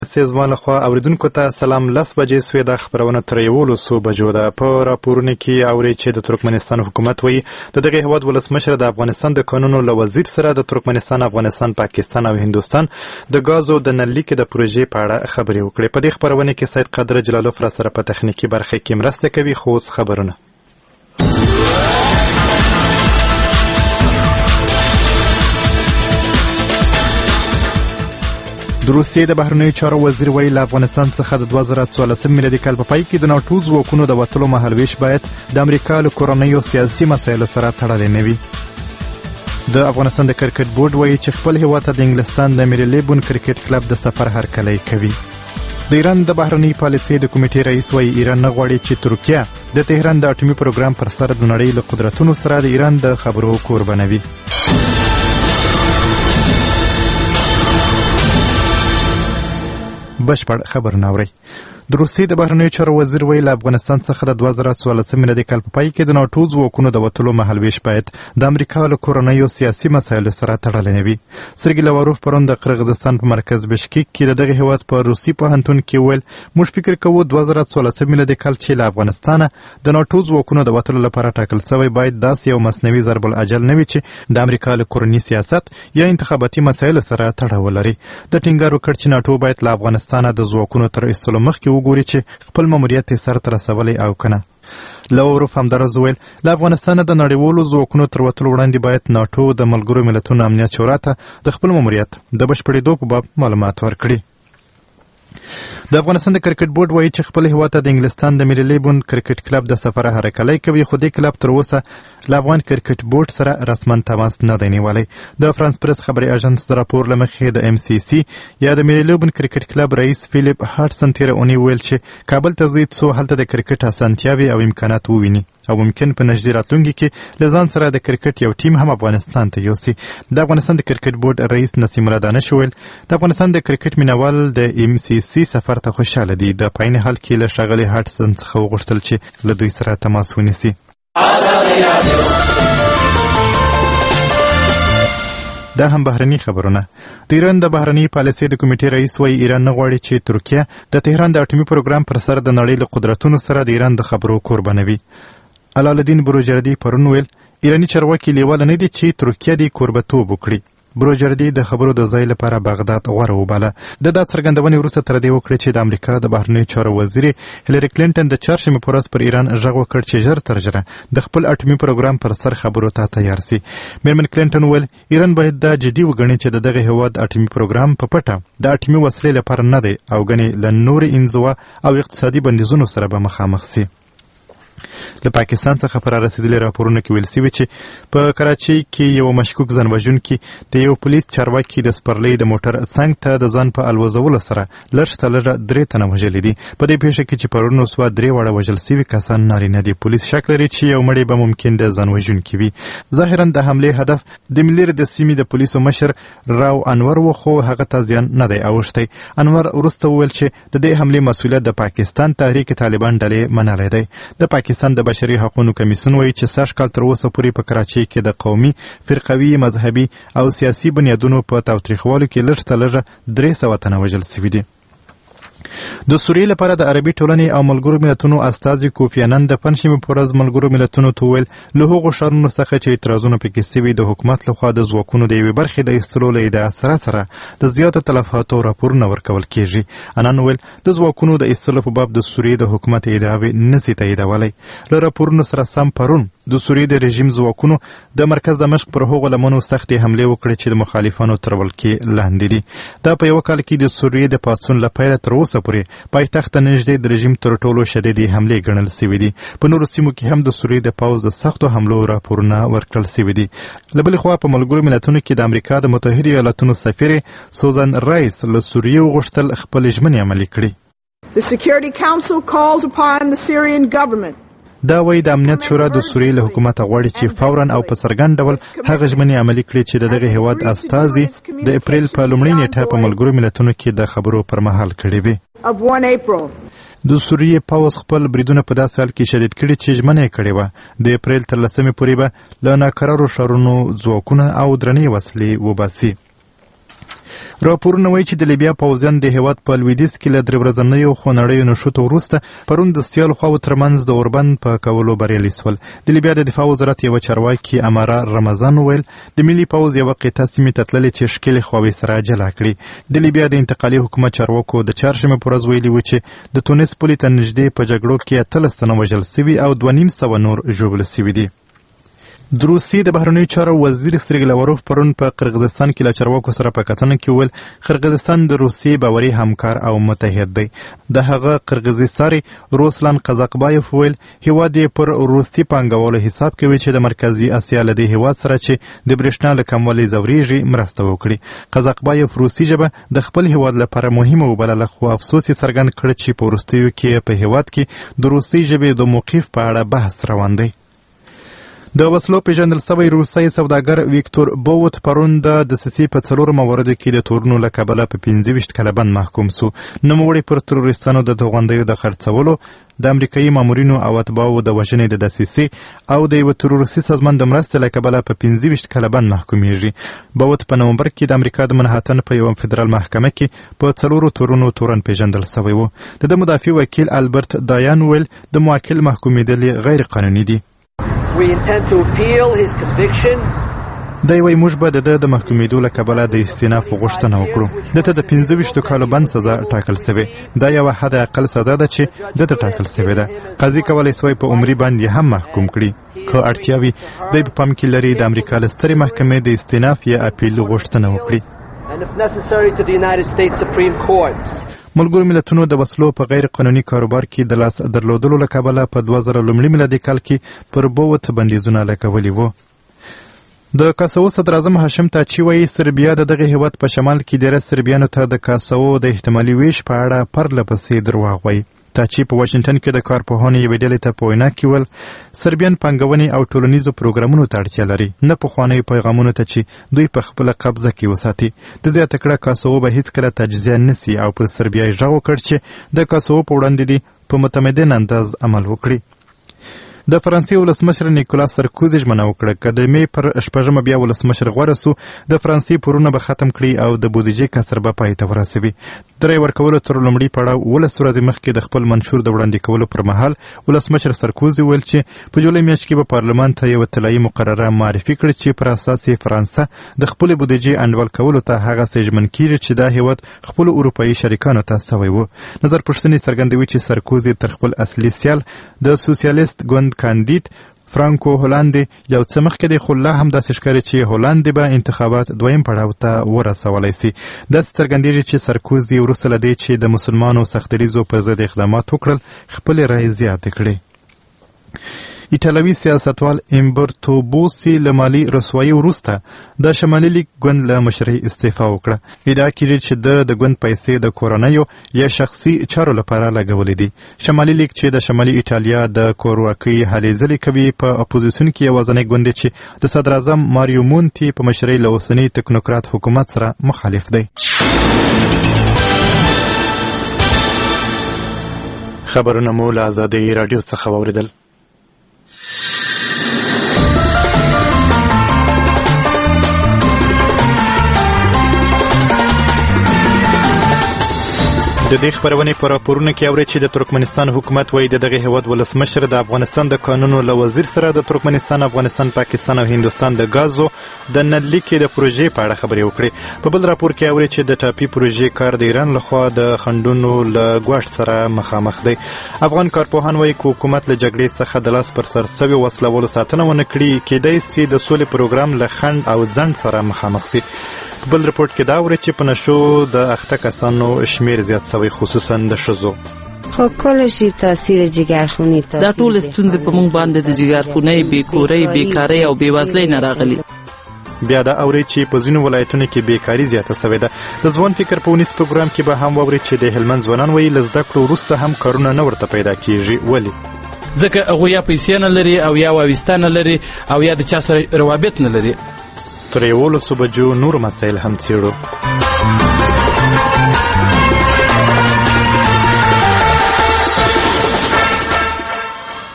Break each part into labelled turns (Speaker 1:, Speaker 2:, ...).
Speaker 1: زما لخوا اوریدونکو ته سلام. 10 بجې سوې د خبرونه تر 11 بجو ده. په راپورونه کې اوري چې د ترکمنستان حکومت وایي د دغه هیواد ولسمشر د افغانستان د قانونو له وزیر سره د ترکمنستان، افغانستان، پاکستان او هندوستان د غازو د نللیک د پروژې په اړه خبرې وکړې. په دې خبرونه کې سید قادر جلالوف را سره په تخنیکی برخه کې مرسته کوي. خو اوس خبرونه. د روسیې د بهرنیو چارو وزیر ویلي له افغانستان څخه د 2014 میلادي کال په پای کې د ناټو ځواکونو د وتلو مهالویش باید د امریکا له کورنیو سیاسي مسایلو سره تړلی نه وي. د افغانستان د کرکټ بورډ وایي چې خپل هیواد ته د انګلستان د میریلیبون کرکټ کلب د سفر هرکلی کوي. د ایران د بهرنی پالیسۍ د کمیټې رئیس وایي ایران نه غواړي چې ترکیه د تهران د اټومي پروګرام پر سر د نړۍ له قدرتونو سره د ایران د خبرو کوربه نه وي. بشپړ خبرونه اورئ. د روسیې د بهرنیو چارو وزیر ویلي له افغانستان څخه د 2014 میلادي کال په پای کې د ناټو ځواکونو د وتلو مهالویش باید د امریکا له کورنیو سیاسي مسایلو سره تړلی نه وي. سرګي لاواروف پرون د قرغیزستان په مرکز بشکیک کې د دغه هیواد په روسي پوهنتون کې ویل موږ فکر کوو 2014 میلادي کال چې له افغانستانه د ناټو ځواکونو د وتلو لپاره ټاکل شوی باید داسې یو مصنوعي ضرب الاجل نه وي چې د امریکا له کورني سیاست یا انتخاباتي مسایلو سره تړاو ولري. د ټینګار وکړ چې ناټو باید له افغانستانه د ځواکونو تر ایستلو مخکې وګوري چې خپل ماموریت یې سرته رسولی او کنه. لاواروف همداراز ویل له افغانستانه د نړیوالو ځواکونو تر وتلو وړاندې باید ناټو د ملګرو ملتونو امنیت شورا ته د خپل ماموریت د بشپړېدو په باب معلومات ورکړي. د افغانستان د کرکټ بورډ وایي چې خپل هیواد ته د انګلستان د میریلیبون کرکټ کلب د سفر هرکلی کوي، خو دې کلب تر اوسه له افغان کرکټ بورډ سره رسما تماس نه دی نیولی. د فرانس پریس خبري اژانس د راپور له مخې د MCC یا د میریلیبون کرکټ کلب رئیس فیلیپ هارټسن تېره اونۍ ویل چې کابل ته ځي څو هلته د کرکټ اسانتیاوې او امکانات وویني او ممکن په نږدې راتلونکي کې له ځان سره د کرکټ یو ټیم هم افغانستان ته یوسي. د افغانستان د کرکټ بورډ رئیس نسیم الله دانش ویل د افغانستان د کرکټ مینوال د MCC سفر ته خوشحاله دي. د په عین حال کې له ښاغلي هارټسن څخه وغوښتل چې له دوی سره تماس ونیسي. دا هم بهرني خبرونه. د ایران د بهرنی پالیسۍ د کمیټې رئیس وایي ایران نه غواړي چې ترکیه د تهران د اټومي پروګرام پر سر د نړۍ له قدرتونو سره د ایران د خبرو کوربه نه وي. علالدین بروجردي پرون ویل ایراني چارواکي لیواله نه دي چې ترکیه دې کوربهتوب وکړي. بروجردي د خبرو د ځای لپاره بغداد غوره وباله. د دا څرګندونې وروسته تر دې وکړې چې د امریکا د بهرنیو چارو وزیر هیلری کلینټن د چهارشنبې په ورځ پر ایران غږ وکړ چې ژر تر ژره د خپل اټومي پروګرام پر سر خبرو ته تیار سي. میرمن کلینټن ویل ایران باید دا جدي وګڼي چې د دغه هیواد اټومي پروګرام په پټه د اټومي وسلې لپاره نه دی او ګنې له نورې انزوا او اقتصادي بندیزونو سره به مخامخ سي. له پاکستان څخه پر رسیدلي راپورونو کې ویل سوي چې په کراچۍ کې یو مشکوک ځان وژونکي د یو پولیس چارواکي د سپرلۍ د موټر څنګ ته د ځان په الوزولو سره لږ تر لږه 3 تنه وژلي دي. په دې پیښه کې چې پرون وسوه 3 واړه وژل سوي کسان نارینه دي. پولیس شک لري چې یو مړی به ممکن د ځان وژونکي وي. ظاهرا د حملې هدف د ملیر د سیمې د پولیسو مشر راو انور و، خو هغه ته زیان نه دی اوښتی. انور وروسته وویل چې د دې حملې مسؤلیت د پاکستان تحریک طالبان ډلې منلی دی. د پاکستان د بشري حقوقو کمیسیون وایي چې سږ کال تر اوسه پورې په کراچۍ کې د قومي، فرقوي، مذهبي او سیاسي بنیادونو په تاوتریخوالو کې لږ تر لږه 300 تنه وژل سوي دي. د سوریې لپاره د عربي ټولنې او ملګرو ملتونو استازي کوفی انان د پنجشنبې په ورځ ملګرو ملتونو ته وویل له هغو ښارونو څخه چې اعتراضونه پکې سوي د حکومت لخوا د ځواکونو د یوې برخې د ایستلو له ادعا سره د زیاتو تلفاتو راپورونه ورکول کیږي. انان ویل د ځواکونو د ایستلو په باب د سوریې د حکومت ادعاوې نسي تاییدولی. له راپورونو سره سم پرون د سوریې د رژیم ځواکونو د مرکز دمشق پر هغو لمنو سختې حملې وکړې چې د مخالفانو تر ولکې لاندې دي. دا په یوه کال کې د سوریې د پاڅون له پیله تر اوسه پورې پایتخت ته نږدې د رژیم تر ټولو شدیدې حملې ګڼل سوي دي. په نورو سیمو کې هم د سوریې د پوځ د سختو حملو راپورونه ورکړل سوي دي. له بلې خوا په ملګرو ملتونو کې د امریکا د متحده ایالاتونو سفیر سوزان رایس له سوریې وغوښتل خپلې ژمنې عملي کړي.
Speaker 2: The Security Council calls upon the Syrian government
Speaker 1: دا وایي د امنیت شورا د سوریې له حکومته غواړي چې فورا او په څرګند ډول هغه ژمنې عملي کړي چې د دغه هیواد استازي د اپریل په لومړۍ نیټه په ملګرو ملتونو کې د خبرو پر مهال کړې وي. د سوریې پوځ خپل بریدونه په داسې حال کې شدید کړي چې ژمنه یې کړې وه د اپریل تر 10 پورې به له ناکرارو ښارونو ځواکونه او درنې وسلې وباسي. راپورونه وایي چې د لیبیا پوځیان د هیواد په لویدیځ کې له 3 ورځنیو خونړیو نښتو وروسته پرون د سیالو خواو ترمنځ د اوربند په کولو بریالي شول. د لیبیا د دفاع وزارت یوه چارواکي اماره رمضان وویل د ملي پوځ یوه قطعه سیمې ته تللې چې ښکېلې خواوې سره جلا کړي. د لیبیا د انتقالي حکومت چارواکو د چهارشنبې په ورځ ویلي وو چې د تونس پولې ته نږدې په جګړو کې 18 تنه وژل سوي او 2500 نور ژوبل سوي دي. د روسیې د بهرنیو چارو وزیر سرګی لاوروف پرون په قرغیزستان کې له چارواکو سره په کتنه کې وویل قرغیزستان د روسیې باوري همکار او متحد دی. د هغه قرغیزي ساري روسلان قزاقبایف وویل هیواد یې پر روسي پانګوالو حساب کوي چې د مرکزي اسیا له دې هیواد سره چې د برېښنا له کموالي ځورېږي مرسته وکړي. قزاقبایف روسي ژبه د خپل هیواد لپاره مهمه وبلله خو افسوس یې څرګند کړ چې په وروستیو کې په هیواد کې د روسي ژبې د موقف په اړه بحث روان دی. د وسلو پیژندل سوی روسي سوداګر ویکتور بوت پرون د دسیسې په 4 مواردو کې د تورونو له کبله په 25 کاله بند محکوم سو. نوموړی پر تروریستانو د توغندیو د خرڅولو، د امریکایي مامورینو او اتباعو د وژنې د دسیسې او د یو تروریستي سازمان د مرستې له کبله په 25 کاله بند محکومیږي. بوت په نومبر کې د امریکا د منهاتن په یو فدرال محکمه کې په 4 تورونو تورن پیژندل سوی و. د مدافع وکیل البرت دایان ویل د موکل محکومیدل غیر قانوني دي.
Speaker 3: We intend to appeal his conviction.
Speaker 1: دی وایي موږ به د محکومیدو له کبله د استیناف غوښتنه وکړو. دته د 25 کالو بند سزا ټاکل سوې. دا یوه حد اقل سزا ده چې دته ټاکل سوې ده. قاضي کولی سوی په عمري بند یې هم محکوم کړي. که اړتیا وي دی په پام کې لري د امریکا له سترې محکمې د استیناف یا اپیل غوښتنه وکړي.
Speaker 3: And if necessary to the United States Supreme Court.
Speaker 1: ملګرو ملتونو د وسلو په غیر قانوني کاروبار کې د لاس درلودلو له کبله په 2000 میلادي کال کې پر بوت بندیزونه لګولي وو. د کاساو صدر اعظم هاشم تاچي وایي سربیا د دغه هیواد په شمال کې ډیره سربیانو ته د کاساو د احتمالي ویش په اړه پرله پسې درواغ وایي. تاچي په واشنګټن کې د کارپوهانو یوې ډلې ته په وینا کې ویل سربیان پانګونې او ټولنیزو پروګرامونو ته اړتیا لري، نه پخوانیو پیغامونو ته چې دوی په خپله قبضه کې وساتي. د زیاته کړه کاساو به هیڅکله تجزیه نسي او پر سربیا یې غږ وکړ چې د کاساو په وړاندې دي په متمدن انداز عمل وکړي. د فرانسې ولسمشر نیکولاس سرکوزي ژمنه وکړه که د مې پر 6 بیا ولسمشر غوره سو د فرانسې پورونه به ختم کړي او د بودیجې کسر به پای ته ورسوي. د رای ورکولو تر لومړي پړاو 19 ورځې مخکې د خپل منشور د وړاندې کولو پر مهال ولسمشر سرکوزي ویل چې په جولای میاشت کې به پارلمان ته یوه طلایي مقرره معرفي کړي چې پر اساس یې فرانسه د خپلې بودیجې انډول کولو ته هغسې ژمن کیږي چې دا هیواد خپلو اروپایي شریکانو ته سوی و. نظر پوښتنې څرګندوي چې سرکوزي تر خپل اصلي سیال د سوسیالیست ګوند کاندید فرانکو هولندي یو څه مخکې دی، خو لا هم داسې ښکاري چې هولندي به انتخابات دویم پړاو ته ورسولی سي. داسې څرګندېږي چې سرکوزي وروسته له دې چې د مسلمانو سختدریزو پر ضد اقدامات وکړل خپلې رایې زیاتې کړې. ایټالوي سیاستوال امبرتو بوسي له مالي رسوایي وروسته د شمالي لیګ ګوند له مشرۍ استعفا وکړه. ادعا کېږي چې د ګوند پیسې د کورنیو یا شخصي چارو لپاره لګولې دي. شمالي لیګ چې د شمالي ایټالیا د کورواکۍ هلې ځلې کوي په اپوزیسیون کې یوازینی ګوند دی چې د صدر اعظم ماریو مونتي په مشرۍ له اوسني تکنوکرات حکومت سره مخالف دی. خبرونه مو له آزادۍ راډیو څخه واورېدل. د دې خبرونې په راپورونو کې اورئ چې د ترکمنستان حکومت وایي د دغه هیواد ولسمشر د افغانستان د قانونو له وزیر سره د ترکمنستان، افغانستان، پاکستان او هندوستان د غازو د نللیکې د پروژې په اړه خبرې وکړې. په بل راپور کې اورئ چې د ټاپي پروژې کار د ایران لخوا د خنډونو له ګواښ سره مخامخ دی. افغان کارپوهان وایي که حکومت له جګړې څخه د لاس پر سر سوي وسلوالو ساتنه ونه کړي کیدای سي د سولې پروګرام له خنډ او ځنډ سره مخامخ سي. په بل رپورټ کې دا اورئ چې په نشو د اخته کسانو شمیر زیات شوی خصوصا د ښځو.
Speaker 4: خو کله چې تاثیر جګرخونی
Speaker 5: دا ټول ستونزې په موږ باندې د جګرخونۍ، بیکورۍ، بیکارۍ او بېوزلۍ نه راغلي.
Speaker 1: بیا دا اورئ چې په ځینو ولایتونو کې بیکاري زیاته سوې ده. د ځوان فکر په ونیس پروګرام کې به هم واورئ چې د هلمند ځوانان وایي له زده کړو وروسته هم کارونه نه ورته پیدا کېږي. ولې؟
Speaker 6: ځکه هغوی یا پیسې نه لري او یا وابسته نه لري او یا د چا سره روابط نه لري.
Speaker 1: تر 11 بجو نور مسایل هم څېړو.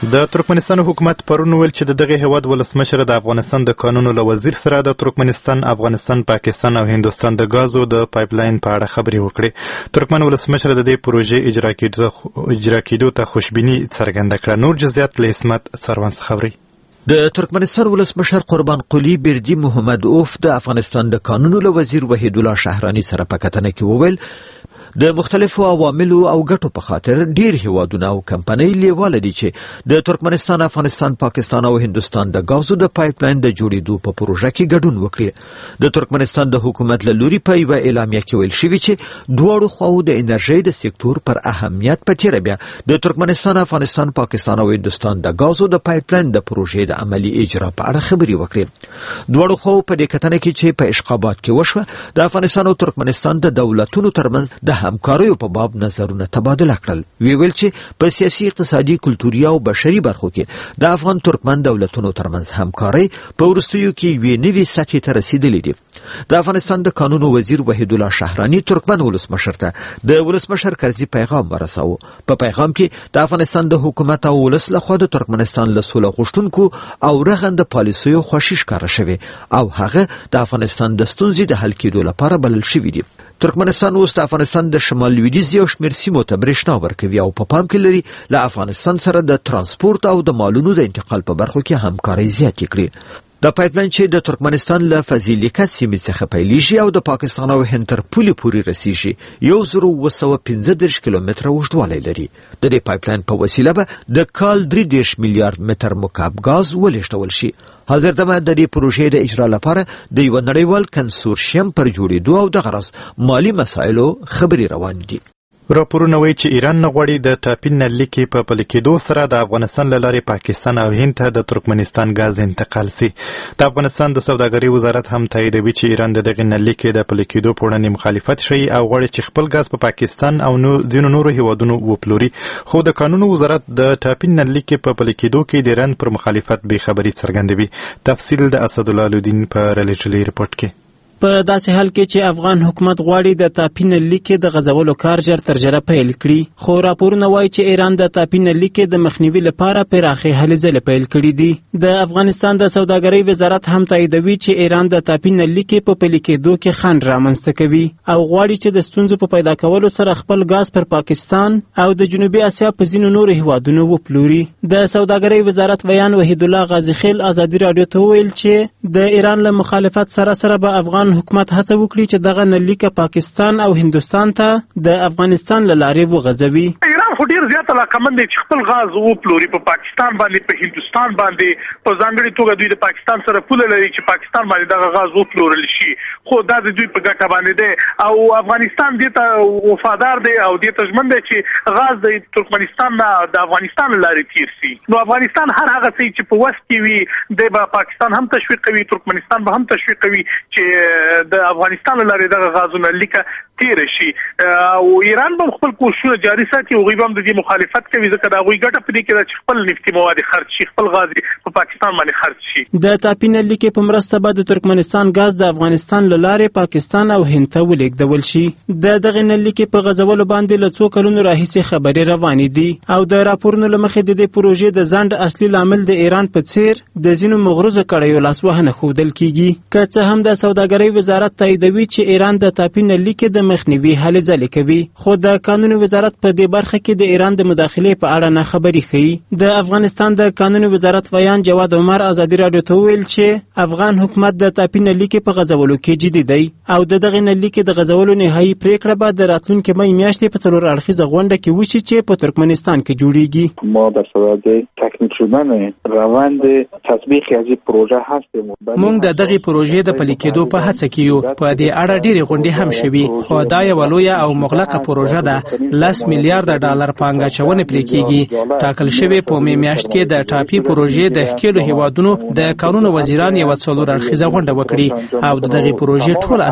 Speaker 1: د ترکمنستان حکومت پرون ویل چې د دغه هیواد ولسمشر د افغانستان د قانونو له وزیر سره د ترکمنستان، افغانستان، پاکستان او هندوستان د غازو د پایپلاین په اړه خبرې وکړې. ترکمن ولسمشر د دې پروژې اجرا کېدو ته خوشبیني څرګنده کړه. نور جزئیات له اسمت سروان څخه خبري.
Speaker 7: د ترکمنستان ولسمشر قربان قلی بردی محمد اوف د افغانستان د قانونو له وزیر وحید الله شهرانی سره په کتنه کې وویل د مختلفو عواملو او ګټو په خاطر ډیر هیوادونه او کمپنۍ لیواله دي چې د ترکمنستان، افغانستان، پاکستان او هندوستان د غازو د پایپلاین د جوړېدو په پروژه کې ګډون وکړي. د ترکمنستان د حکومت له لوري په یوه اعلامیه کې ویل شوي چې دواړو خواو د انرژۍ د سکتور پر اهمیت په تیره بیا د ترکمنستان، افغانستان، پاکستان او هندوستان د غازو د پایپلاین د پروژې د عملی اجرا په اړه خبرې وکړي. دواړو خواو په دې کتنه کې چې په اشقابات کې وشوه د افغانستان او ترکمنستان د دولتونو ترمنځ د همکاریو په باب نظرونه تبادله کړل. ویل چې په سیاسي، اقتصادي، کلتوري او بشري برخو کې د افغان ترکمن دولتونو ترمنځ همکاري په وروستیو کې یوې نوې سطحې ته رسیدلې دي. د افغانستان د قانونو وزیر وحید الله شهرانی ترکمن ولسمشر ته د ولسمشر کرزي پیغام ورساوه. په پیغام کې د افغانستان د حکومت او ولس لخوا د ترکمنستان له سوله غوښتونکو او رغنده پالیسیو خوښش ښکاره شوې او هغه د افغانستان د ستونزې د حل کېدو لپاره بلل شوي دي. ترکمنستان اوس د افغانستان د شمال لویدیځ یو شمېر سیمو ته برېښنا ورکوي او په پام کې لري له افغانستان سره د ترانسپورت او د مالونو د انتقال په برخو کې همکاري زیاتې کړي. د پایپلاین چې د ترکمنستان له فزیلیکا سیمې څخه پیلیږي او د پاکستان او هند تر پولې پورې رسیږي 1915 کیلومتره اوږدوالی لري. د دې پایپلاین په وسیله به د کال 3 میلیارډ متر مکعب غاز ولېږدول شي. حاضر دمه د دې پروژې د اجرا لپاره د یو نړیوال کنسورشیم پر جوړېدو او د غرض مالی مسایلو خبرې روان دي.
Speaker 1: راپورونه وایي چې ایران نه غواړي د ټاپي نل لیکې په پلي کېدو سره د افغانستان له لارې پاکستان او هند ته د ترکمنستان غاز انتقال سي. د افغانستان د سوداګرۍ وزارت هم تاییدوي چې ایران د دغې نل لیکې د پلي کېدو په وړاندې مخالفت ښیي او غواړي چې خپل غاز په پاکستان او ځینو نورو هیوادونو وپلوري. خو د قانونو وزارت د ټاپي نل لیکې په پلي کېدو کې د ایران پر مخالفت بې خبري څرګندوي. تفصیل د اسدالله الدین په رلیجلي رپورټ کې.
Speaker 8: په داسې حال کې چې افغان حکومت غواړي د ټاپي نل لیکې د غځولو کار ژر تر ژره پیل کړي، خو راپورونه وایي چې ایران د ټاپي نل لیکې د مخنیوي لپاره پراخې هلې ځلې پیل کړي دي. د افغانستان د سوداګرۍ وزارت هم تاییدوي چې ایران د ټاپي نل لیکې په پلي کېدو کې خنډ رامنځته کوي او غواړي چې د ستونزو په پیدا کولو سره خپل غاز پر پاکستان او د جنوبي اسیا په ځینو نورو هیوادونو وپلوري. د سوداګرۍ وزارت ویان وحید الله غازي خیل ازادي راډیو ته وویل چې د ایران له مخالفت سره سره به افغان حکومت هڅه وکړي چې دغه نل لیکه پاکستان او هندوستان ته د افغانستان له لارې وغځوي.
Speaker 9: ایران خو ډیر زیات علاقمند دی چې خپل غاز وپلوري په پاکستان باندې، په هندوستان باندې، په ځانګړي توګه دوی د پاکستان سره پوله لري چې پاکستان باندې دغه غاز وپلورل شي، خو دا د دوی په ګټه باندې دی او افغانستان دې ته وفادار دی او دې ته ژمن دی چې غاز د ترکمنستان نه د افغانستان له لارې تیر سي. نو افغانستان هر هغه څه چې په وس کې وي دی به پاکستان هم تشویق کوي، ترکمنستان به هم تشویق کوي چې د افغانستان له لارې دغه غازونه لیکه تیر شي او ایران به خپل کوششونه جاري ساتي او غوی هم د دې مخالفت کوي ځکه دا غوی ګټه پدې کې چې خپل نفتي مواد خرڅ شي، خپل غاز په پاکستان باندې خرڅ شي.
Speaker 8: د ټاپي نل لیکې په مرسته به د ترکمنستان غاز د افغانستان له لارې پاکستان او هند ته ولېږدول شي. د دغه نل لیکې په غځولو باندې له څو کلونو راهیسې خبرې روانې دي او د راپورونو له مخې د دې پروژې د ځنډ اصلي لامل د ایران په څیر د ځینو مغروضو کړیو لاسوهنه ښودل کیږي. که څه هم د سوداګرۍ وزارت تاییدوي چې ایران د ټاپي نل لیکې د مخنیوي هلې ځلې کوي، خو د قانوني وزارت په دې برخه کې د ایران د مداخلې په اړه نه خبري ښیي. د افغانستان د قانوني وزارت ویان جواد عمر ازادي راډیو ته وویل چې افغان حکومت د ټاپي نل لیکې په غځولو کې جدي دی او د دغې نل لیکې د غځولو نهایي پریکړه به د راتلونکي می میاشتې په 4 اړخیزه غونډه کې وشي چې په ترکمنستان کې جوړیږي.
Speaker 10: ما در صدد تکمیل شدن روند تطبیق از این پروژه هستیم.
Speaker 11: موږ د دغې پروژې د پلي کېدو په هڅه کې یو. په دې اړه ډېرې غونډې هم شوي، خو دا یوه لویه او مغلقه پروژه ده. 10 میلیارډ ډالر پانګه اچونې پرې کېږي. ټاکل شوې په می میاشت کې د ټاپي پروژې د ښکېلو هیوادونو د قانونو وزیران یوه 4 اړخیزه غونډه وکړي او د دغې پروژې ټول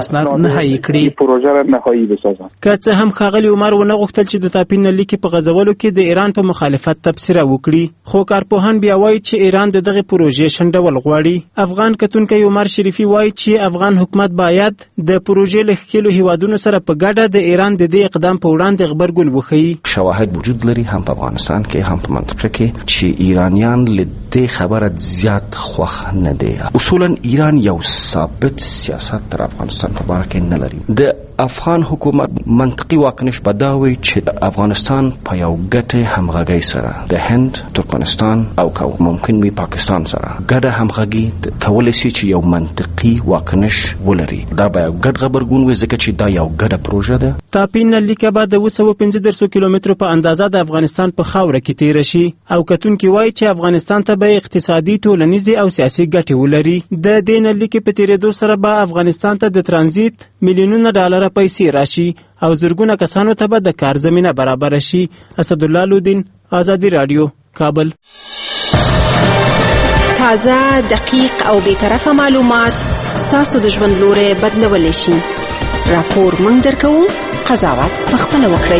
Speaker 11: اسناد نهایی کړي.
Speaker 10: پروژه را نهایی بسازن.
Speaker 8: که څه هم ښاغلي عمر ونه غوښتل چې د تاپین نلیکې په غځولو کې د ایران په مخالفت تبصره وکړي، خو کارپوهان بیا وایي چې ایران د دغه پروژې شنډول غواړي. افغان کتونکی عمر شریفي وایي چې افغان حکومت باید د پروژې له ښکېلو هیوادونو سره په ګډه د ایران د دې اقدام په وړاندې غبرګون وښيي.
Speaker 12: شواهد وجود لري هم په افغانستان کې هم په منطقه کې چې ایرانیان له دې خبره زیات خوښ نه دي. اصولا ایران یو ثابت سیاست تر افغانستان په باره کې نه لري. د افغان حکومت منطقي واکنش به دا وي چې افغانستان په یو ګډه همغږۍ سره د هند، ترکمنستان او که ممکن وي پاکستان سره ګډه همغږي کولی شي چې یو منطقي واکنش ولري. دا به یو ګډ غبرګون وي ځکه چې دا یو ګډه پروژه ده.
Speaker 8: تاپین نلیکه به د 215 کیلومترو په اندازه د افغانستان په خاوره کې تیره شي او کتونکي وایي چې افغانستان ته به اقتصادي، ټولنیزې او سیاسي ګټې ولري. د دې نلیکې په تیرېدو سره به افغانستان ته د ترانزیت میلیونونه ډالره پیسې راشي او زرګونه کسانو ته به د کار زمینه برابر شي. اسدالله لودین، آزادی رادیو، کابل.
Speaker 13: تازه، دقیق او بی‌طرفه معلومات ستاسو د ژوند لوري بدلولی شي. راپور موږ درکوو، قضاوت پخپله وکړئ.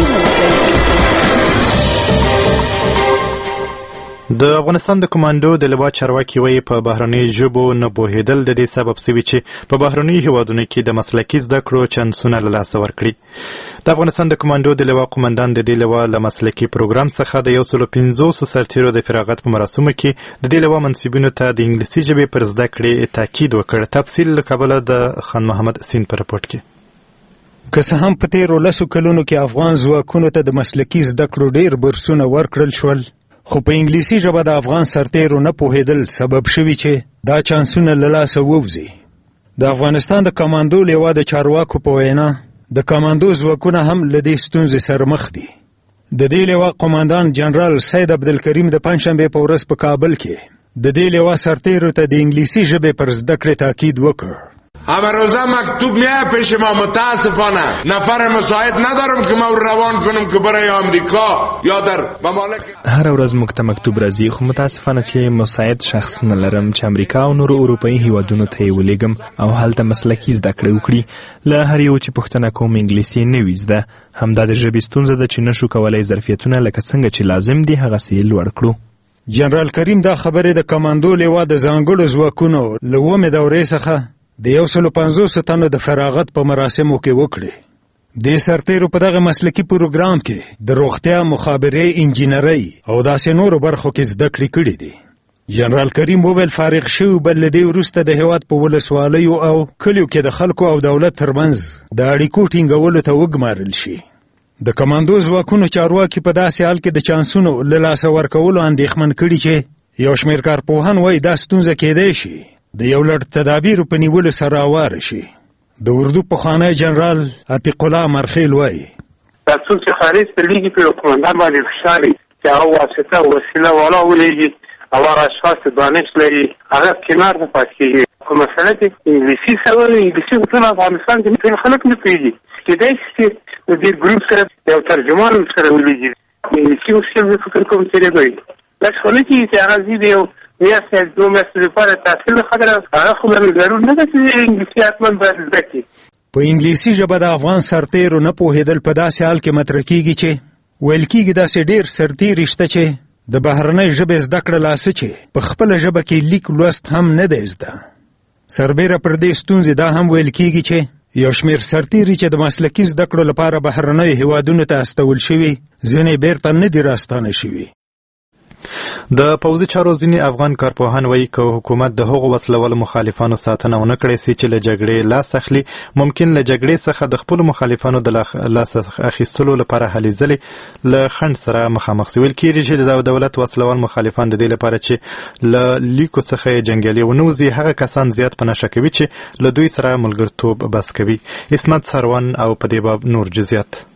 Speaker 1: د افغانستان د کمانډو د لوا چارواکي وایي په بهرنۍ ژبو نه پوهېدل د دې سبب سوي چې په بهرنیو هیوادونو کې د مسلکي زده کړو چانسونه له لاسه ورکړي. د افغانستان د کمانډو د لوا قومندان د دې لوا له مسلکي پروګرام څخه د 150 سرتیرو د فراغت په مراسمو کې د دې لوا منصبینو ته د انګلیسي ژبې پر زده کړې تاکید وکړ. تفصیل له کابله د خان محمد سین په رپورټ کې.
Speaker 14: که څه هم په تیرو 10 کلونو کې افغان ځواکونو ته د مسلکي زده کړو ډېر برسونه ورکړل شول، خو په انګلیسي ژبه د افغان سرتیرو نه پوهېدل سبب شوي چې دا چانسونه له لاسه ووځي. د افغانستان د کمانډو لوا د چارواکو په وینا د کمانډو ځواکونه هم له دې ستونزې سره مخ دي. د دې لوا قومندان جنرال سید عبدالکریم د پنجشنبې په ورځ په کابل کې د دې لوا سرتیرو ته د انګلیسي ژبې پر زده کړې تاکید وکړ.
Speaker 15: همه روزه مکتوب میاد پیش ما، متاسفانه نفر مساعد ندارم که ما روان کنم که برای آمریکا یا در ممالک.
Speaker 16: هر ورځ موږ ته مکتوب راځي، خو متاسفانه چې مساعد شخص نه لرم چې امریکا او نورو اروپایي هیوادونو ته یې ولېږم او هلته مسلکي زده کړې وکړي. له هر یو چې پوښتنه کوم انګلیسي نه وي زده. همدا د ژبې ستونزه ده چې نشو کولی ظرفیتونه لکه څنګه چې لازم دي هغسې یې لوړ کړو.
Speaker 14: جنرال کریم دا خبرې د کمانډو لوا د ځانګړو ځواکونو له 9 دورې څخه د 150 تنو د فراغت په مراسمو کې وکړي. د سرتیرو په دغه مسلکي پروګرام کې د روغتیا، مخابرې، انجینرۍ او داسې نورو برخو کې زده کړې کړې دي. جنرال کریم وویل فارغ شوي بل له دې وروسته د هېواد په ولسوالیو او کلیو کې د خلکو او دولت ترمنځ د اړیکو ټینګولو ته وګمارل شي. د کمانډو ځواکونو چارواکي په داسې حال کې د چانسونو له لاسه ورکولو اندېښمن کړي چې یو شمېر کارپوهان وایي دا ستونزه کېدای شي د یو لړ تدابیرو په نیولو سره اواره شي. د اردو پخوانی جنرال عتیق الله مرخیل وایي
Speaker 17: دا څوک چې خارج ته لیږي په قومندان باندې فشار وي چې هغه واسطه وسیله والا ولېږي او هغه اشخاص چې دانش لري هغه کنار ته پاتې کېږي. په مسله کې انګلیسي سره انګلیسي په ټول افغانستان کې ټول خلک نه پوهېږي. کېدای شي چې د دې ګروپ سره یو ترجمان سره ولېږي. انګلیسي اصول زه فکر کوم چې دی داسې خو نه کېږي چې هغه ځي د یو میاشتې 2 میاشتې لپاره تحصیل خبره هغه خو ضرور نه ده چې انګلیسي حتما باید زده کړي.
Speaker 14: په انګلیسي ژبه د افغان سرتیرو نه پوهېدل په داسې حال کې مطرح کېږي چې ویل کېږي داسې ډېر سرتیري شته چې د بهرنۍ ژبې زده کړه لاسه چې په خپله ژبه کې لیک لوست هم نه دی زده. سربیره پر دې ستونزې دا هم ویل کېږي چې یو شمېر سرتیري چې د مسلکي زده کړو لپاره بهرنیو هیوادونو ته استول شوي ځینې بیرته نه دي راستانه شوي.
Speaker 1: د پوځي چارو ځینې افغان کارپوهان وایي که حکومت د هغو وسلوالو مخالفانو ساتنه ونه کړی سي چې له جګړې لاس اخلي، ممکن له جګړې څخه د خپلو مخالفانو د لاس اخیستلو لپاره هلې ځلې له خنډ سره مخامخ سي. ویل کېږي چې د دولت وسلوال مخالفان د دې لپاره چې له لیکو څخه یې جنګیالي ونه وځي هغه کسان زیات په نشه کوي چې له دوی سره ملګرتوب بس کوي. اسمت سروان او په دې باب نور جزیات.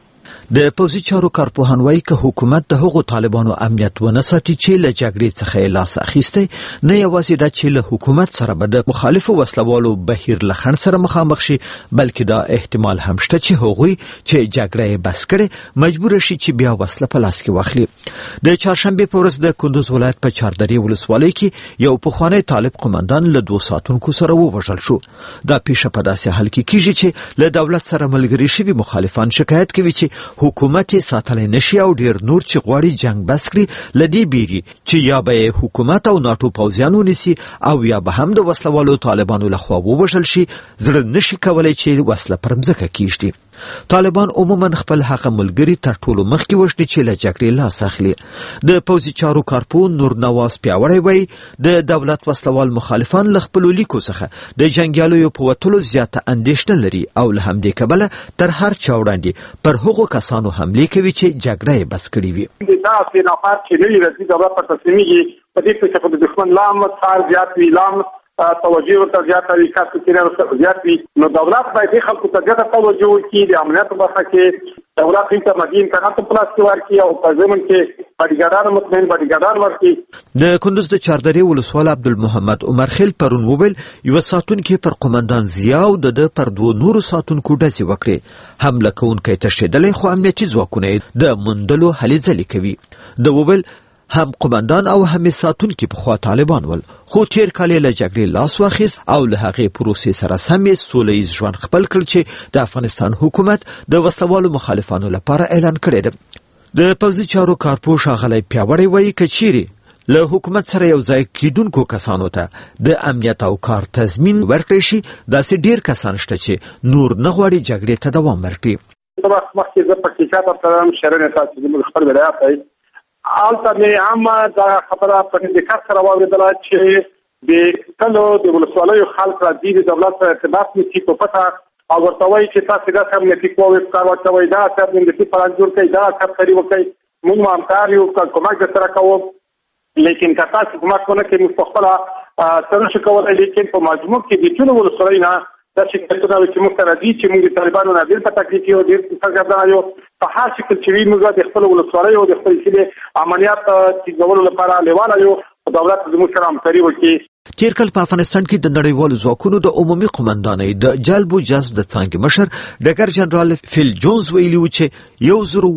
Speaker 7: د پوځي چارو کارپوهان وایي که حکومت د هغو طالبانو امنیت ونه ساتي چې له جګړې څخه یې لاس اخیستی، نه یوازې دا چې له حکومت سره به د مخالفو وسلوالو بهیر له خنډ سره مخامخ شي، بلکې دا احتمال هم شته چې هغوی چې جګړه یې بس کړې مجبور شي چې بیا وسله په لاس کې واخلي. د چهارشنبې په ورځ د کندوز ولایت په چاردرې ولسوالۍ کې یو پخوانی طالب قومندان له 2 ساتونکو سره ووژل شو. دا پیښه په داسې حال کې کیږي چې له دولت سره ملګري شوي مخالفان شکایت کوي چې حکومت یې ساتلی نشي او ډیر نور چې غواړي جنگ بس کړي له دې بیري چې یا به حکومت او ناټو پوځیان ونیسي او یا به هم د وسلوالو طالبانو لخوا ووژل شي، زړه نشي کولی چې وسله پر مځکه کیږدي. طالبان عموما خپل هغه ملګري تر ټولو مخکې وژني چې له جګړې لاس اخلي. د پوځي چارو کارپوه نور نواز پیاوړی وایي د دولت وسلوال مخالفان له خپلو لیکو څخه د جنګیالیو په وتلو زیاته اندېښنه لري او له همدې کبله تر هر چا وړاندې پر هغو کسانو حملې کوي چې جګړه یې بس کړې وي.
Speaker 17: دا خلافات چې نوي رسمي دولت ته تسلیمیږي په دې کې چې د دښمن لام څار زیات وي، لام توجه ورته زیاته وي، کار کې زیات وي، نو دولت باید خلکو ته زیاته توجه وکړي. د امنیت په برخه کې دولت انټرنیټي امکانات په لاس کې ورکړي او په ضمن کې باډیګاران مطمئن باډیګاران ورکړي. د
Speaker 7: کندوز د چاردرې ولسوال عبدالمحمد عمر خیل پرون وویل یو ساتونکي پر قومندان ضیا او د پر 2 نورو ساتونکو ډزې وکړې. حمله کوونکی تښتېدلی خو امنیتي ځواکونه د موندلو هلې ځلې کوي. د وویل هم قومندان او هم ساتونکي پخوا طالبان ول، خو تیر کال له جګړې لاس واخیست او له هغې پروسې سره سم یې سوله ییز ژوند خپل کړ چې د افغانستان حکومت د وسلوالو مخالفانو لپاره اعلان کړی دی. د پوځي چارو کارپوه ښاغلی پیاوړی وایي که چیرې له حکومت سره یو ځای کیدونکو کسانو ته د امنیت او کار تضمین ورکړی شي، داسې ډیر کسان شته چې نور نه غواړي جګړې ته دوام ورکړي.
Speaker 17: په وخت مخکې زه په کیسه ترم شرنه تاسو د خپل ولایت دی آلته مې هم دا خبره په دقت سره واورېدله چې د کلو د ولسوالیو خلک راځي د دولت سره ارتباط نیسي په پټه او ورته وایي چې تاسې داسې امنیتي قواوې کار ورکوئ، دغسې امنیتي پلان جوړ کړئ، دغسې افسري وکړئ، موږ هم همکار یو، کومک درسره کوو. لیکن که تاسې کومک ونه کړئ موږ پخپله څه نشو کولی. لیکن په مجموع کې د ټولو ولسوالیو نه دا شکایتونه چې موږ ته راځي چې موږ د طالبانو نه ډېر په تکلیف یو، ډېر سرګردانه یو. په هر شکل چې وي موږ د خپلو ولسوالیو د خپلې سیمې امنیت ټینګولو لپاره لیواله یو او دولت زموږ سره همکاري وکړي.
Speaker 7: تیر کال په افغانستان کې د نړیوالو ځواکونو د عمومي قومندانۍ د جلب و جذب د څانګې مشر ډګر جنرال فیل جونز ویلي و چې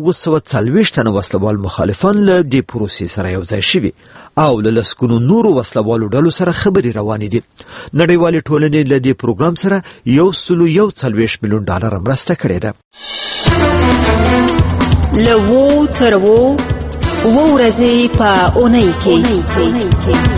Speaker 7: 1940 تنه وسلوال مخالفان له دې پروسې سره یو ځای شوي او له لسګونو نورو وسلوالو ډلو سره خبرې روانې دي. نړیوالې ټولنې له دې پروګرام سره $141 میلیون مرسته کړې ده.
Speaker 13: له وو تر وو ورځې په اونۍ کې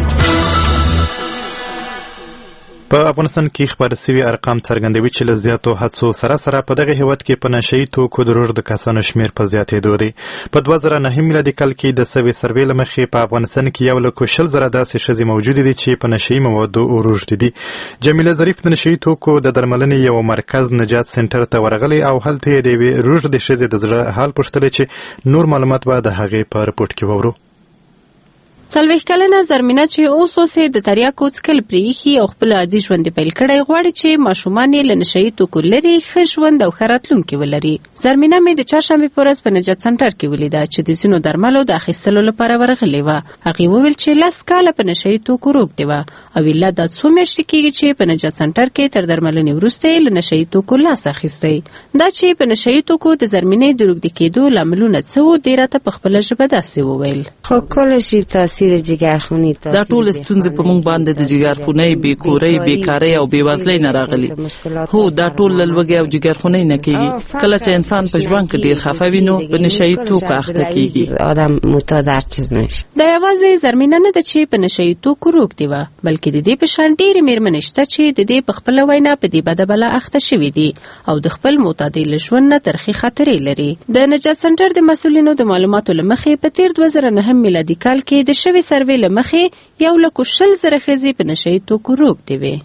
Speaker 1: په افغانستان کې خبر سوي ارقام څرګندوي چې له زیاتو هڅو سره په دغه هیواد کې په نشهیي توکو د روږد کسانو شمیر په زیاتېدو دی. په 2009 میلادي کال کې د سوي سروې له مخې په افغانستان کې 1,20,000 داسې ښځې موجودې دي چې په نشهیي موادو روږدې دي. جمیله ظریف د نشهیي توکو د درملنې یو مرکز نجات سنټر ته ورغلی او هلته یې د یوې روږدې ښځې د زړه حال پوښتلی چې نور معلومات به د هغې په رپورټ کې واورو.
Speaker 18: 40 کلنه زرمینه چې اوس اوسې د تریاکو څکل پرېښي او خپل عادي ژوند پیل کړی غواړي چې ماشومان یې له نشهیي توکو لرې ښه ژوند او ښه راتلونکي ولري. زرمینه مې د چهارشنبې په ورځ په نجات سنټر کې ولیده چې د ځینو درملو د اخیستلو لپاره ورغلې وه. هغې وویل چې 10 کاله په نشهیي توکو روږدې وه او ایله دا څو میاشتې کېږي چې په نجات سنټر کې تر درملنې وروسته یې له نشهیي توکو لاس اخیستی. دا چې په نشهیي توکو د زرمینې د روږدې کېدو لاملونه څه وو، دې راته په خپله ژبه داسې وویل.
Speaker 4: خو کله چې تاثیر جګرخوني
Speaker 5: دا ټول ستونزې په موږ باندې د جګرخونۍ، بېکورۍ، بېکارۍ او بېوزلۍ نه راغلي. هو دا ټول له لوږې او جګرخونۍ نه کېږي. کله چې انسان په ژوند کې ډېر خفه وي نو په نشهیي توکو اخته کېږي.
Speaker 4: آدم معتاد هر چیز نشي.
Speaker 18: دا یوازې زرمینه نه ده چې په نشهیي توکو روږدې وه، بلکې د دې په شان ډېرې مېرمنې شته چې د دې په خپله وینا په دې بده بلا اخته شوي دي او د خپل معتادۍ له ژوند نه ترخې خاطرې لري. د نجات سنټر د مسؤلینو د معلوماتو له مخې په تیر 2009 میلادي کال کې د شوي سروې له مخې 1,20,000 ښځې په نشهیي توکو روږدې وې.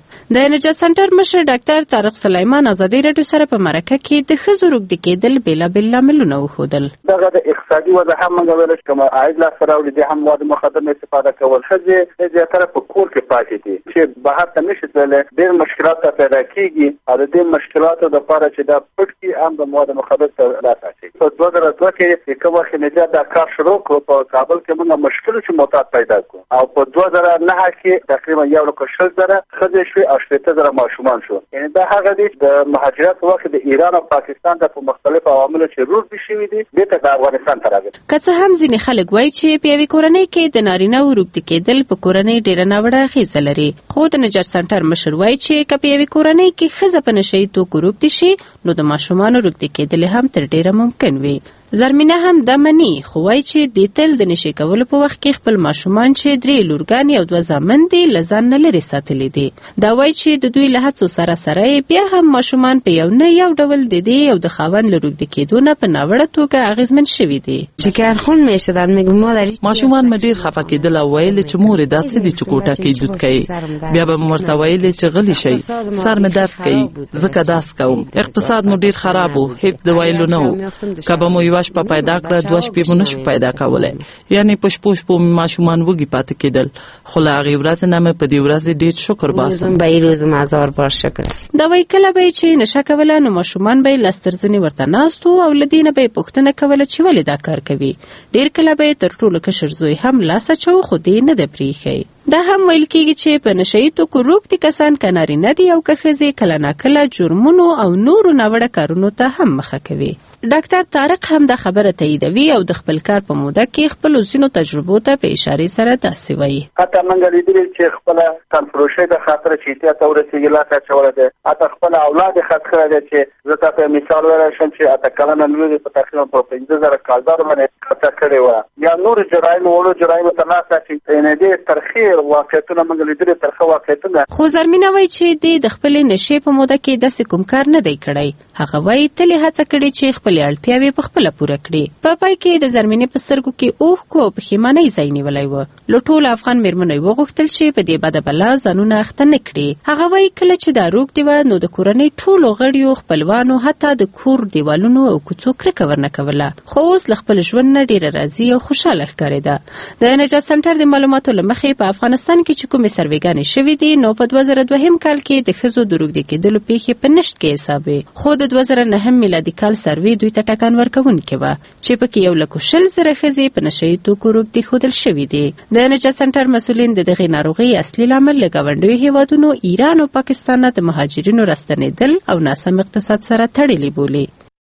Speaker 18: د نجات سنټر مشر ډاکټر طارق سلیمان ازادي راډیو سره په مرکه کې د ښځو روږدي کېدل بېلابېل لاملونه وښودل.
Speaker 10: دغه د اقتصادي وضع هم موږ ویل چې کوم عاید لاسته راوړي دي هم مواد مخدر نه استفاده کول. ښځې زیاتره په کور کې پاتې دي چې بهر ته نشي تللی، ډېر مشکلات پیدا کېږي او د دې مشکلاتو دپاره چې دا پټ کړي هم د مواد مخدر ته لاس اچوي. په 2002 کې چې کوم وخت نجات دا کار شروع کړو په کابل کې موږ مشکل چې معتاد پیدا کړو او په 2009 کې تقریبا 1,000,000 ښځې شوې او 70,000 ماشومان شو. یعنی دا هغه دي د مهاجرت په وخت د ایران او پاکستان د په مختلفو عواملو چې روږدي شوي دي بیرته د افغانستان ته راغلي.
Speaker 18: که څه هم ځینې خلک وایي چې په یوې کورنۍ کې د نارینه‌وو روږدي کېدل په کورنۍ ډېره ناوړه اغېزه لري، خو د نجات سنټر مشر وایي چې که په یوې کورنۍ کې ښځه په نشه یي توکو روږدي شي نو د ماشومانو روږدي کېدل هم تر ډېره ممکن وي. زرمینه هم دا مني، خو وایي چې د تل د نشي کولو په وخت کې خپل ماشومان چې 3 لورګانې او 2 زامن دي له ځان نه لرې ساتلي دي. دا وایي چې د دوی له هڅو سره سره بیا هم ماشومان په یو نه یو ډول د دې او د خاوند له روږدي کېدو نه په ناوړه توګه اغېزمن شوي دي.
Speaker 4: جگرخون میشدن، میگم مادر
Speaker 5: ماشومان مې ډېر خفه کېدل او ویل چې مور دا څه دي چې کوټه کې دود کوي. بیا به مې ورته ویل چې غلي شي، سر مې درد کوي، ځکه داس کوم. اقتصاد مو ډېر خراب و، هیڅ د ویلو نه و. که به مو یوه شپه پیدا کړه 2 شپې مو نشو پیدا کولی، یعنی پوش په ماشومان وږي پاتې کېدل. خو له هغې ورځې نه مې په دې ورځې ډېر شکر باسم.
Speaker 4: به یې روز مزار بار شکر.
Speaker 18: دا وایي کله به چې نشه کوله نو ماشومان به یې لسترځنې ورته ناست و او له دې نه به یې پوښتنه کوله چې ولې دا کار کوي. ډېر کله به یې تر ټولو کشر زوی هم لاس اچوه خو دې نه ده پرېښی. دا هم ویل کېږي چې په نشه یي توکو روږدي کسان که نارینه دي او که ښځې کله ناکله جرمونو او نورو ناوړه کارونو ته هم مخه کوي. ډاکټر طارق هم دا خبره تاییدوي او د خپل کار په موده کې خپلو ځینو تجربو ته په اشارې سره داسې وایي.
Speaker 10: حتی موږ لیدلي چې خپله تنفروشۍ د خاطره چې احتیاط ته ورسېږي لاس اچولی دی. حتی خپل اولاد یې خط کړی دی چې زه تا ته مثال ویلی شم چې 8 کلنه لور یې په تقریبا په 15,000 کالدارو باندې خطا کړې وه. یا نورو جرایمو وړو جرایمو ته لاس اچوي. یعنې ډېر ترخې واقعیتونه موږ لیدلي، ترخه واقعیتونه.
Speaker 18: خو زرمینه وایي چې د خپلې نشې په موده کې داسې کوم کار نه دی کړی. هغه وایي تل یې هڅه کړې چې خپلې اړتیاوې په خپله پوره کړي. په پای کې د زرمینې په سترګو کې اوښکو او پښیمانۍ ځای نیولی و. له ټولو افغان مېرمنو یې وغوښتل چې په دې بده بلا ځانونه اخته نه کړي. هغه وایي کله چې دا روږدې وه نو د کورنۍ ټولو غړیو، خپلوانو، حتی د کور دیوالونو او کوڅو کرکه ورنه کوله. خو اوس له خپل ژوند نه ډېره راضي او خوشحاله ښکارېده. د نجات سنټر د معلوماتو له مخې په افغانستان کې چې کومې سروېګانې شوي دي نو په 2002 کال کې د ښځو د روږدي کېدلو پیښې په نشت کې حساب وي. خو د 2009 میلادي کال سروې دوی ته ټکان ورکوونکې وه چې پکې 1,20,000 ښځې په نشه یي توکو روږدي ښودل شوي دي. د نجات سنټر مسؤلین د دغې ناروغۍ اصلي لامل له ګاونډیو هېوادونو ایران او پاکستان نه د مهاجرینو راستنېدل او ناسم اقتصاد سره تړلي بولي.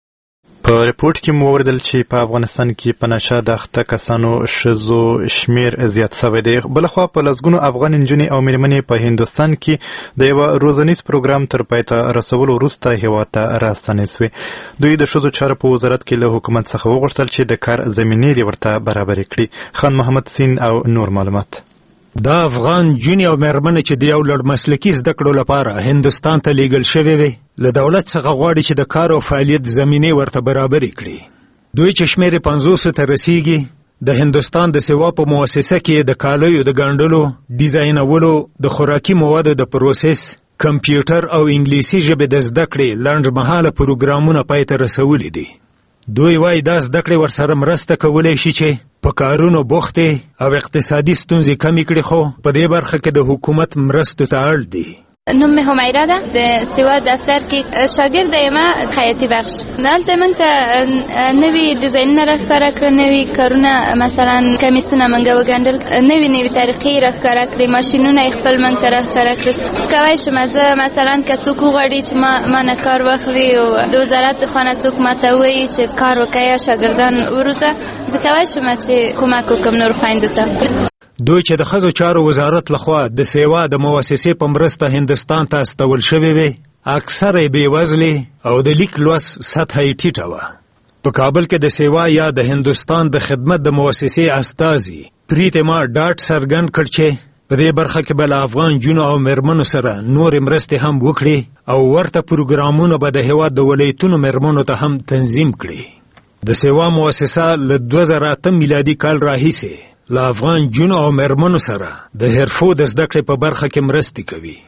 Speaker 1: په ریپورت کې مو وردل چې په افغانستان کې په نشه د اخته کسانو ښځو شمیر زیات شوی دی. بلخوا په لسګونو افغان نجونې او مېرمنې په هندوستان کې د یوه روزنیز پروګرام تر پای ته رسولو وروسته هېواد ته راستنې سوې. دوی د ښځو چارو په وزارت کې له حکومت څخه وغوښتل چې د کار زمینې دې ورته برابرې کړي. خان محمد سین او نور معلومات.
Speaker 14: دا افغان جونې او مېرمنې چې د یو لړ مسلکي زده کړو لپاره هندوستان ته لیږل شوې وي له دولت څخه غواړي چې د کار او فعالیت زمینې ورته برابرې کړي. دوی چې شمېر 500 ته رسیږي د هندوستان د سوا په مؤسسه کې د کالیو د ګنډلو، ډیزاینولو، د خوراکي موادو د پروسس، کمپیوټر او انګلیسي ژبې د زده کړې لنډمهاله پروګرامونه پای ته رسولي دي. دوی وایي دا زده کړې ورسره مرسته کولی شي چې په کارونو بوختې او اقتصادي ستونزې کمې کړي، خو په دې برخه کې د حکومت مرستو ته اړ دي.
Speaker 19: نوم مې همیره ده، د سوا دفتر کې شاګرد یم خیاطي بخش. دلته موږ ته نوي ډیزاینونه راښکاره کړه، نوي کارونه، مثلا کمیسونه موږ وګنډل، نوي طریقې راښکاره کړې، ماشینونه یې خپل موږ ته راښکاره کړل. کولی شم زه مثلا که څوک وغواړي چې ما نه کار واخلي او د وزارت خانه څوک ماته وایي چې کار وکړه، شاګردان وروزه، زه کولی شم چې کومک وکړم نورو خویندو ته.
Speaker 14: دوی چې د ښځو چارو وزارت لخوا د سیوا د موسسې په مرسته هندوستان ته استول شوې وې اکثره یې بېوزلې او د لیک لوست سطحه یې ټیټه وه. په کابل کې د سیوا یا د هندوستان د خدمت د موسسې استازي پریتما ډاټ څرګند کړ چې په دې برخه کې به له افغان جونو او مېرمنو سره نورې مرستې هم وکړي او ورته پروګرامونه به د هېواد د ولایتونو مېرمنو ته هم تنظیم کړي. د سیوا موسسه له 2008 میلادي کال راهیسې له افغان جونو او مېرمنو سره د حرفو د زده کړې په برخه کې مرستې کوي.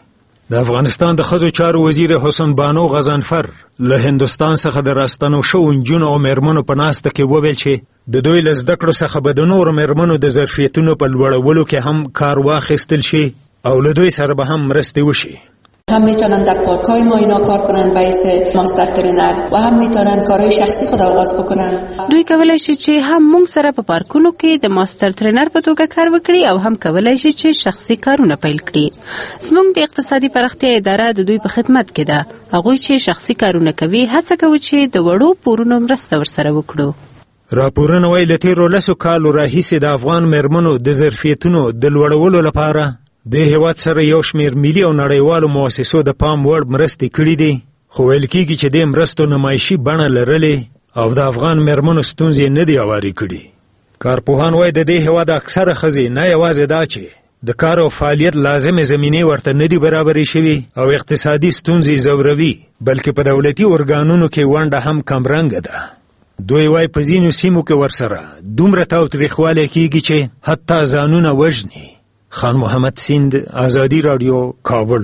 Speaker 14: د افغانستان د ښځو چارو وزیر حسن بانو غضنفر له هندوستان څخه د راستنو شوو نجونو او مېرمنو په ناسته کې وویل چې د دوی له زده کړو څخه به د نورو مېرمنو د ظرفیتونو په لوړولو کې هم کار واخیستل شي او له دوی سره به هم مرستې وشي.
Speaker 20: هم میتونن در پارک‌های ما اینا کار کنن به حیث ماستر ترینر و هم میتونن کارهای شخصی خود آغاز بکنن.
Speaker 18: دوی کولای شي چې هم موږ سره په پارکونو کې د ماستر ترینر په توګه کار وکړي او هم کولای شي چې شخصي کارونه پیل کړي. زموږ د اقتصادي پراختیا اداره د دوی په خدمت کې ده. هغوی چې شخصي کارونه کوي هڅه کوي چې د وړو پورونو مرسته ورسره وکړو.
Speaker 14: راپورونه وايي له تیرو 10 کالو راهیسې د افغان مېرمنو د ظرفیتونو د لوړولو لپاره د هیواد سره یو شمیر ملي او نړیوالو مؤسسو د پام وړ مرستې کړي دي، خو ویل کېږي چې د مرستو نمایشي بڼه لرلې او د افغان مېرمنو ستونزې نه دي هوارې کړي. کارپوهان وایي د دې هیواد اکثره ښځې نه یوازې دا چې د کار او فعالیت لازمې زمینې ورته نه دي برابرې شوي او اقتصادي ستونزې ځوروي، بلکې په دولتي ارګانونو کې ونډه هم کمرنګه ده. دوی وایي په ځینو سیمو کې ورسره دومره تاوتریخوالی کېږي چې حتی ځانونه وژني. خان محمد سیند، آزادی رادیو، کابل.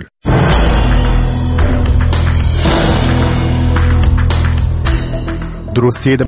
Speaker 1: د روسیې